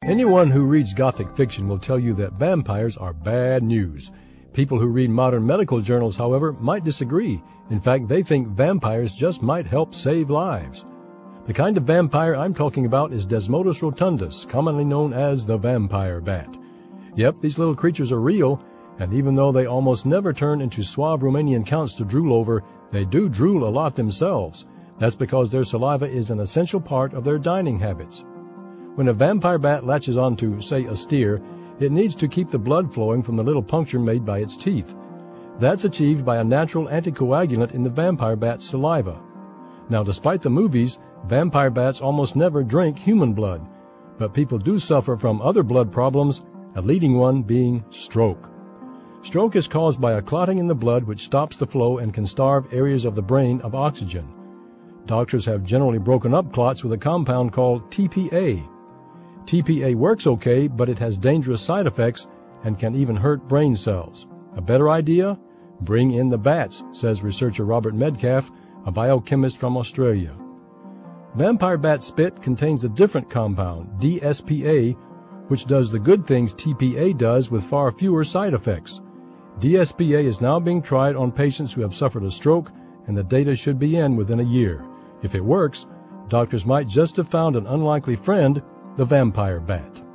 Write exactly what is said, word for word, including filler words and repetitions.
Anyone who reads Gothic fiction will tell you that vampires are bad news. People who read modern medical journals, however, might disagree. In fact, they think vampires just might help save lives. The kind of vampire I'm talking about is Desmodus rotundus, commonly known as the vampire bat. Yep, these little creatures are real, and even though they almost never turn into suave Romanian counts to drool over, they do drool a lot themselves. That's because their saliva is an essential part of their dining habits. When a vampire bat latches onto, say, a steer, it needs to keep the blood flowing from the little puncture made by its teeth. That's achieved by a natural anticoagulant in the vampire bat's saliva. Now, despite the movies, vampire bats almost never drink human blood, but people do suffer from other blood problems, a leading one being stroke. Stroke is caused by a clotting in the blood which stops the flow and can starve areas of the brain of oxygen. Doctors have generally broken up clots with a compound called T P A. T P A works okay, but it has dangerous side effects and can even hurt brain cells. A better idea? Bring in the bats, says researcher Robert Medcalf, a biochemist from Australia. Vampire bat spit contains a different compound, D S P A, which does the good things T P A does with far fewer side effects. D S P A is now being tried on patients who have suffered a stroke, and the data should be in within a year. If it works, doctors might just have found an unlikely friend, the vampire bat.